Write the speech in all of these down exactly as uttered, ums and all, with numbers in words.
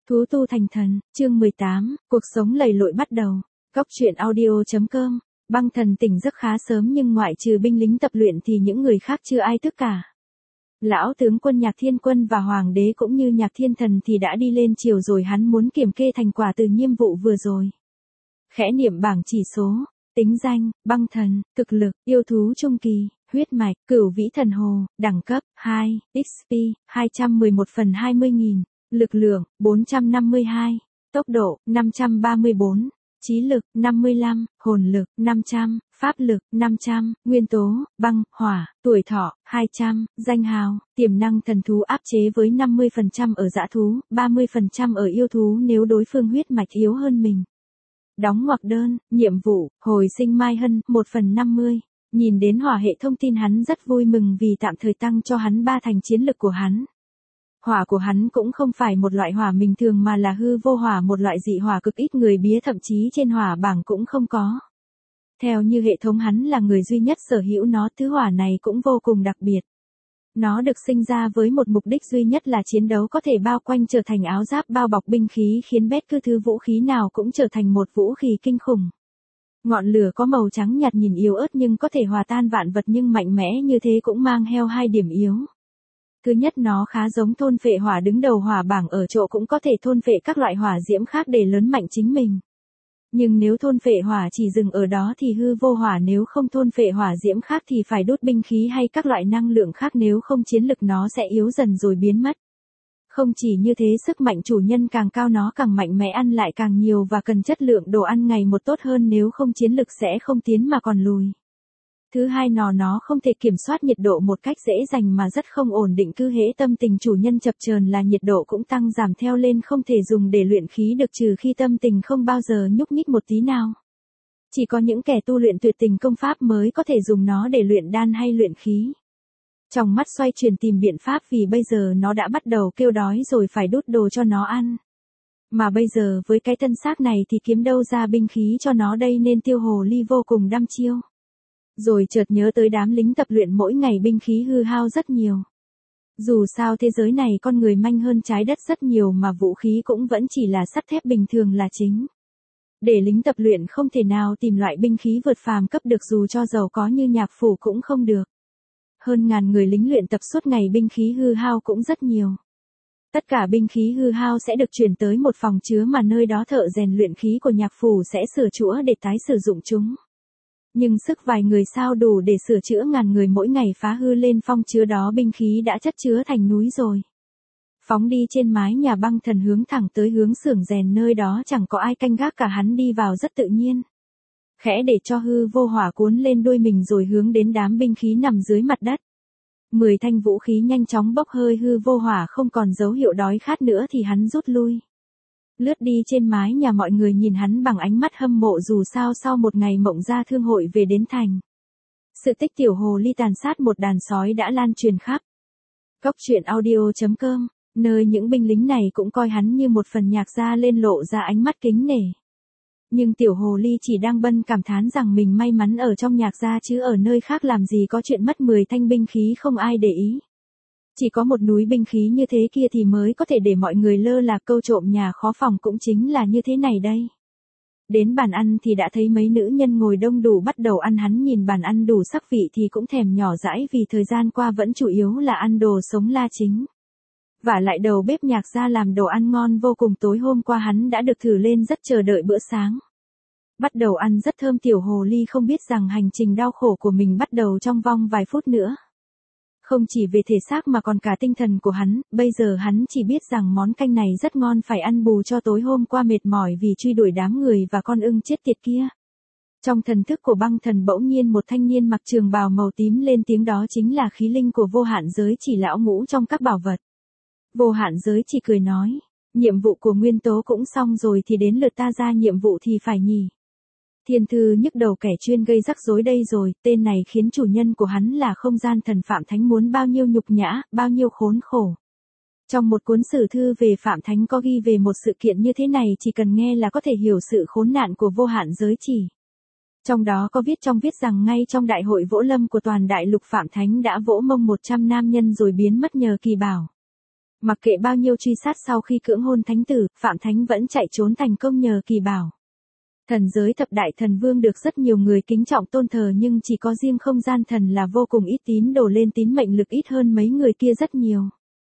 Thú tu thành thần, chương mười tám, cuộc sống lầy lội bắt đầu. Góc truyện audio.com, băng thần tỉnh giấc khá sớm nhưng ngoại trừ binh lính tập luyện thì những người khác chưa ai thức cả. Lão tướng quân Nhạc Thiên Quân và Hoàng đế cũng như Nhạc Thiên Thần thì đã đi lên triều rồi, hắn muốn kiểm kê thành quả từ nhiệm vụ vừa rồi. Khẽ niệm bảng chỉ số, tính danh, băng thần, thực lực, yêu thú trung kỳ, huyết mạch, cửu vĩ thần hồ, đẳng cấp, hai, ích pê, hai trăm mười một phần hai mươi nghìn, lực lượng, bốn trăm năm mươi hai, tốc độ, năm trăm ba mươi bốn, trí lực, năm mươi lăm, hồn lực, năm trăm, pháp lực, năm trăm, nguyên tố, băng, hỏa, tuổi thọ, hai trăm, danh hào, tiềm năng thần thú áp chế với năm mươi phần trăm ở dã thú, ba mươi phần trăm ở yêu thú nếu đối phương huyết mạch yếu hơn mình. Đóng ngoặc đơn, nhiệm vụ, hồi sinh Mai Hân, một phần năm mươi. Nhìn đến hỏa hệ thông tin hắn rất vui mừng vì tạm thời tăng cho hắn ba thành chiến lực của hắn. Hỏa của hắn cũng không phải một loại hỏa bình thường mà là hư vô hỏa, một loại dị hỏa cực ít người bía, thậm chí trên hỏa bảng cũng không có. Theo như hệ thống hắn là người duy nhất sở hữu nó, thứ hỏa này cũng vô cùng đặc biệt. Nó được sinh ra với một mục đích duy nhất là chiến đấu, có thể bao quanh trở thành áo giáp bao bọc binh khí, khiến bất cứ thứ vũ khí nào cũng trở thành một vũ khí kinh khủng. Ngọn lửa có màu trắng nhạt nhìn yếu ớt nhưng có thể hòa tan vạn vật, nhưng mạnh mẽ như thế cũng mang theo hai điểm yếu. Thứ nhất, nó khá giống thôn phệ hỏa đứng đầu hỏa bảng ở chỗ cũng có thể thôn phệ các loại hỏa diễm khác để lớn mạnh chính mình. Nhưng nếu thôn phệ hỏa chỉ dừng ở đó thì hư vô hỏa, nếu không thôn phệ hỏa diễm khác thì phải đốt binh khí hay các loại năng lượng khác, nếu không chiến lực nó sẽ yếu dần rồi biến mất. Không chỉ như thế, sức mạnh chủ nhân càng cao nó càng mạnh mẽ, ăn lại càng nhiều và cần chất lượng đồ ăn ngày một tốt hơn, nếu không chiến lực sẽ không tiến mà còn lùi. Thứ hai, nó nó không thể kiểm soát nhiệt độ một cách dễ dàng mà rất không ổn định, cứ hễ tâm tình chủ nhân chập chờn là nhiệt độ cũng tăng giảm theo lên, không thể dùng để luyện khí được trừ khi tâm tình không bao giờ nhúc nhích một tí nào. Chỉ có những kẻ tu luyện tuyệt tình công pháp mới có thể dùng nó để luyện đan hay luyện khí. Trong mắt xoay chuyển tìm biện pháp vì bây giờ nó đã bắt đầu kêu đói rồi, phải đút đồ cho nó ăn. Mà bây giờ với cái thân xác này thì kiếm đâu ra binh khí cho nó đây, nên tiêu hồ ly vô cùng đăm chiêu. Rồi chợt nhớ tới đám lính tập luyện mỗi ngày binh khí hư hao rất nhiều. Dù sao thế giới này con người manh hơn trái đất rất nhiều mà vũ khí cũng vẫn chỉ là sắt thép bình thường là chính. Để lính tập luyện không thể nào tìm loại binh khí vượt phàm cấp được, dù cho giàu có như Nhạc Phủ cũng không được. Hơn ngàn người lính luyện tập suốt ngày, binh khí hư hao cũng rất nhiều. Tất cả binh khí hư hao sẽ được chuyển tới một phòng chứa mà nơi đó thợ rèn luyện khí của Nhạc Phủ sẽ sửa chữa để tái sử dụng chúng. Nhưng sức vài người sao đủ để sửa chữa ngàn người mỗi ngày phá hư lên phong chứa đó, binh khí đã chất chứa thành núi rồi. Phóng đi trên mái nhà, băng thần hướng thẳng tới hướng xưởng rèn, nơi đó chẳng có ai canh gác cả, hắn đi vào rất tự nhiên. Khẽ để cho hư vô hỏa cuốn lên đuôi mình rồi hướng đến đám binh khí nằm dưới mặt đất. Mười thanh vũ khí nhanh chóng bốc hơi, hư vô hỏa không còn dấu hiệu đói khát nữa thì hắn rút lui. Lướt đi trên mái nhà, mọi người nhìn hắn bằng ánh mắt hâm mộ, dù sao sau một ngày mộng ra thương hội về đến thành. Sự tích tiểu hồ ly tàn sát một đàn sói đã lan truyền khắp góc truyện audio.com, nơi những binh lính này cũng coi hắn như một phần Nhạc gia, lên lộ ra ánh mắt kính nể. Nhưng tiểu hồ ly chỉ đang bân cảm thán rằng mình may mắn ở trong Nhạc gia chứ ở nơi khác làm gì có chuyện mất mười thanh binh khí không ai để ý. Chỉ có một núi binh khí như thế kia thì mới có thể để mọi người lơ là, câu trộm nhà khó phòng cũng chính là như thế này đây. Đến bàn ăn thì đã thấy mấy nữ nhân ngồi đông đủ bắt đầu ăn, hắn nhìn bàn ăn đủ sắc vị thì cũng thèm nhỏ dãi, vì thời gian qua vẫn chủ yếu là ăn đồ sống la chính. Vả lại đầu bếp Nhạc gia làm đồ ăn ngon vô cùng, tối hôm qua hắn đã được thử lên, rất chờ đợi bữa sáng. Bắt đầu ăn rất thơm, tiểu hồ ly không biết rằng hành trình đau khổ của mình bắt đầu trong vòng vài phút nữa. Không chỉ về thể xác mà còn cả tinh thần của hắn, bây giờ hắn chỉ biết rằng món canh này rất ngon, phải ăn bù cho tối hôm qua mệt mỏi vì truy đuổi đám người và con ưng chết tiệt kia. Trong thần thức của băng thần bỗng nhiên một thanh niên mặc trường bào màu tím lên tiếng, đó chính là khí linh của Vô Hạn Giới Chỉ, lão ngũ trong các bảo vật. Vô Hạn Giới Chỉ cười nói, nhiệm vụ của nguyên tố cũng xong rồi thì đến lượt ta ra nhiệm vụ thì phải nhỉ. Thiên thư nhức đầu, kẻ chuyên gây rắc rối đây rồi, tên này khiến chủ nhân của hắn là không gian thần Phạm Thánh muốn bao nhiêu nhục nhã, bao nhiêu khốn khổ. Trong một cuốn sử thư về Phạm Thánh có ghi về một sự kiện như thế này, chỉ cần nghe là có thể hiểu sự khốn nạn của Vô Hạn Giới Chỉ. Trong đó có viết trong viết rằng ngay trong đại hội vỗ lâm của toàn đại lục, Phạm Thánh đã vỗ mông một trăm nam nhân rồi biến mất nhờ kỳ bảo. Mặc kệ bao nhiêu truy sát sau khi cưỡng hôn thánh tử, Phạm Thánh vẫn chạy trốn thành công nhờ kỳ bảo. Thần giới thập đại thần vương được rất nhiều người kính trọng tôn thờ nhưng chỉ có riêng không gian thần là vô cùng ít tín đồ lên tín mệnh lực ít hơn mấy người kia rất nhiều.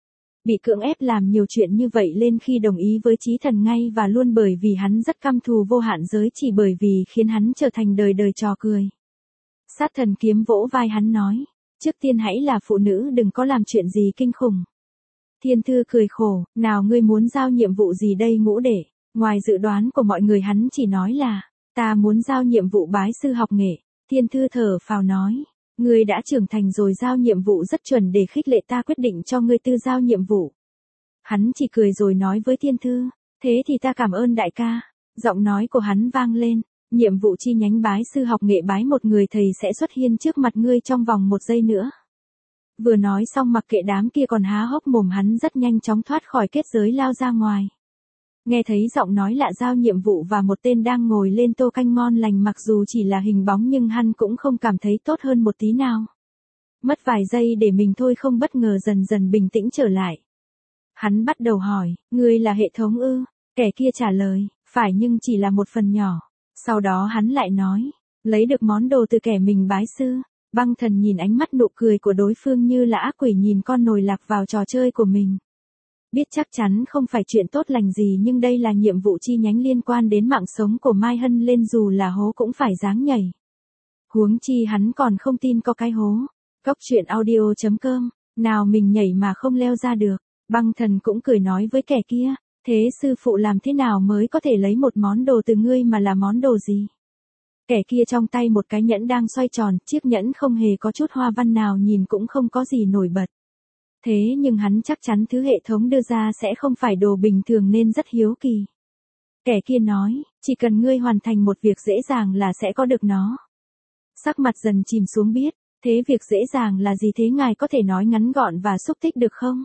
Bị cưỡng ép làm nhiều chuyện như vậy lên khi đồng ý với chí thần ngay và luôn bởi vì hắn rất căm thù vô hạn giới chỉ bởi vì khiến hắn trở thành đời đời trò cười. Sát thần kiếm vỗ vai hắn nói, trước tiên hãy là phụ nữ đừng có làm chuyện gì kinh khủng. Thiên thư cười khổ, nào ngươi muốn giao nhiệm vụ gì đây ngũ đệ? Ngoài dự đoán của mọi người hắn chỉ nói là, ta muốn giao nhiệm vụ bái sư học nghệ. Thiên thư thở phào nói, ngươi đã trưởng thành rồi giao nhiệm vụ rất chuẩn để khích lệ ta quyết định cho ngươi tư giao nhiệm vụ. Hắn chỉ cười rồi nói với thiên thư, thế thì ta cảm ơn đại ca. Giọng nói của hắn vang lên, nhiệm vụ chi nhánh bái sư học nghệ bái một người thầy sẽ xuất hiện trước mặt ngươi trong vòng một giây nữa. Vừa nói xong mặc kệ đám kia còn há hốc mồm hắn rất nhanh chóng thoát khỏi kết giới lao ra ngoài. Nghe thấy giọng nói lạ giao nhiệm vụ và một tên đang ngồi lên tô canh ngon lành mặc dù chỉ là hình bóng nhưng hắn cũng không cảm thấy tốt hơn một tí nào. Mất vài giây để mình thôi không bất ngờ dần dần bình tĩnh trở lại. Hắn bắt đầu hỏi, ngươi là hệ thống ư? Kẻ kia trả lời, phải nhưng chỉ là một phần nhỏ. Sau đó hắn lại nói, lấy được món đồ từ kẻ mình bái sư. Băng thần nhìn ánh mắt nụ cười của đối phương như là ác quỷ nhìn con nồi lạc vào trò chơi của mình. Biết chắc chắn không phải chuyện tốt lành gì nhưng đây là nhiệm vụ chi nhánh liên quan đến mạng sống của Mai Hân lên dù là hố cũng phải dáng nhảy. Huống chi hắn còn không tin có cái hố. Cốc truyện audio chấm com, nào mình nhảy mà không leo ra được. Băng thần cũng cười nói với kẻ kia, thế sư phụ làm thế nào mới có thể lấy một món đồ từ ngươi mà là món đồ gì? Kẻ kia trong tay một cái nhẫn đang xoay tròn, chiếc nhẫn không hề có chút hoa văn nào nhìn cũng không có gì nổi bật. Thế nhưng hắn chắc chắn thứ hệ thống đưa ra sẽ không phải đồ bình thường nên rất hiếu kỳ. Kẻ kia nói, chỉ cần ngươi hoàn thành một việc dễ dàng là sẽ có được nó. Sắc mặt dần chìm xuống biết, thế việc dễ dàng là gì thế ngài có thể nói ngắn gọn và xúc tích được không?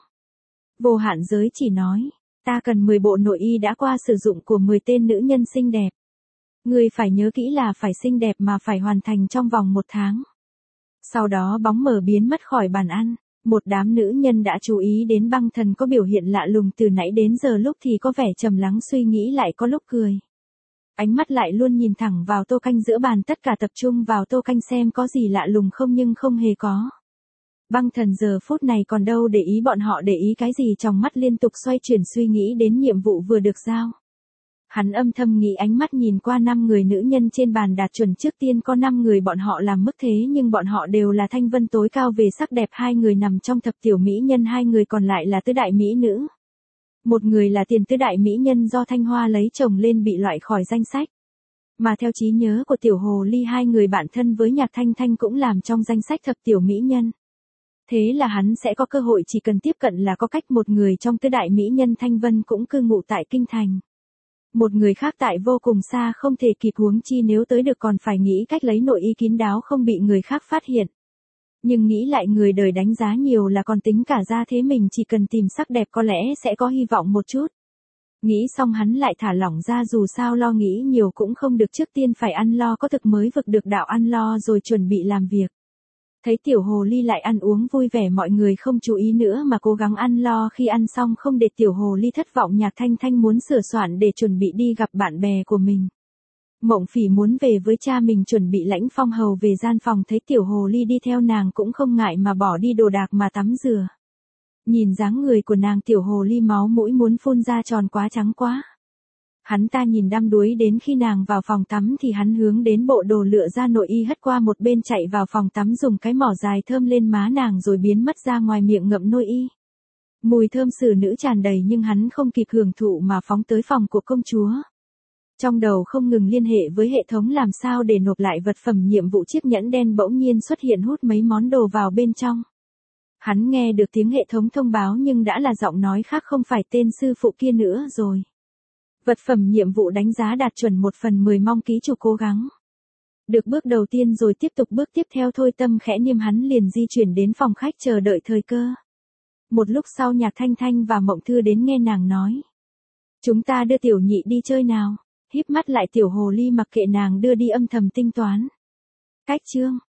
Vô hạn giới chỉ nói, ta cần mười bộ nội y đã qua sử dụng của mười tên nữ nhân xinh đẹp. Ngươi phải nhớ kỹ là phải xinh đẹp mà phải hoàn thành trong vòng một tháng. Sau đó bóng mờ biến mất khỏi bàn ăn. Một đám nữ nhân đã chú ý đến băng thần có biểu hiện lạ lùng từ nãy đến giờ lúc thì có vẻ trầm lắng suy nghĩ lại có lúc cười. Ánh mắt lại luôn nhìn thẳng vào tô canh giữa bàn tất cả tập trung vào tô canh xem có gì lạ lùng không nhưng không hề có. Băng thần giờ phút này còn đâu để ý bọn họ để ý cái gì trong mắt liên tục xoay chuyển suy nghĩ đến nhiệm vụ vừa được giao. Hắn âm thầm nghĩ ánh mắt nhìn qua năm người nữ nhân trên bàn đạt chuẩn trước tiên có năm người bọn họ làm mức thế nhưng bọn họ đều là thanh vân tối cao về sắc đẹp hai người nằm trong thập tiểu mỹ nhân hai người còn lại là tứ đại mỹ nữ. Một người là tiền tứ đại mỹ nhân do Thanh Hoa lấy chồng lên bị loại khỏi danh sách. Mà theo trí nhớ của tiểu hồ ly hai người bạn thân với Nhạc Thanh Thanh cũng làm trong danh sách thập tiểu mỹ nhân. Thế là hắn sẽ có cơ hội chỉ cần tiếp cận là có cách một người trong tứ đại mỹ nhân Thanh Vân cũng cư ngụ tại Kinh Thành. Một người khác tại vô cùng xa không thể kịp huống chi nếu tới được còn phải nghĩ cách lấy nội y kín đáo không bị người khác phát hiện. Nhưng nghĩ lại người đời đánh giá nhiều là còn tính cả ra thế mình chỉ cần tìm sắc đẹp có lẽ sẽ có hy vọng một chút. Nghĩ xong hắn lại thả lỏng ra dù sao lo nghĩ nhiều cũng không được trước tiên phải ăn lo có thực mới vực được đạo ăn lo rồi chuẩn bị làm việc. Thấy tiểu hồ ly lại ăn uống vui vẻ mọi người không chú ý nữa mà cố gắng ăn lo khi ăn xong không để tiểu hồ ly thất vọng Nhạc Thanh Thanh muốn sửa soạn để chuẩn bị đi gặp bạn bè của mình. Mộng Phỉ muốn về với cha mình chuẩn bị lãnh phong hầu về gian phòng thấy tiểu hồ ly đi theo nàng cũng không ngại mà bỏ đi đồ đạc mà tắm rửa. Nhìn dáng người của nàng tiểu hồ ly máu mũi muốn phun ra tròn quá trắng quá. Hắn ta nhìn đăm đuối đến khi nàng vào phòng tắm thì hắn hướng đến bộ đồ lựa ra nội y hất qua một bên chạy vào phòng tắm dùng cái mỏ dài thơm lên má nàng rồi biến mất ra ngoài miệng ngậm nội y. Mùi thơm xử nữ tràn đầy nhưng hắn không kịp hưởng thụ mà phóng tới phòng của công chúa. Trong đầu không ngừng liên hệ với hệ thống làm sao để nộp lại vật phẩm nhiệm vụ chiếc nhẫn đen bỗng nhiên xuất hiện hút mấy món đồ vào bên trong. Hắn nghe được tiếng hệ thống thông báo nhưng đã là giọng nói khác không phải tên sư phụ kia nữa rồi. Vật phẩm nhiệm vụ đánh giá đạt chuẩn một phần mười mong ký chủ cố gắng. Được bước đầu tiên rồi tiếp tục bước tiếp theo thôi tâm khẽ niêm hắn liền di chuyển đến phòng khách chờ đợi thời cơ. Một lúc sau Nhạc Thanh Thanh và Mộng Thư đến nghe nàng nói. Chúng ta đưa tiểu nhị đi chơi nào. Híp mắt lại tiểu hồ ly mặc kệ nàng đưa đi âm thầm tinh toán. Cách chương.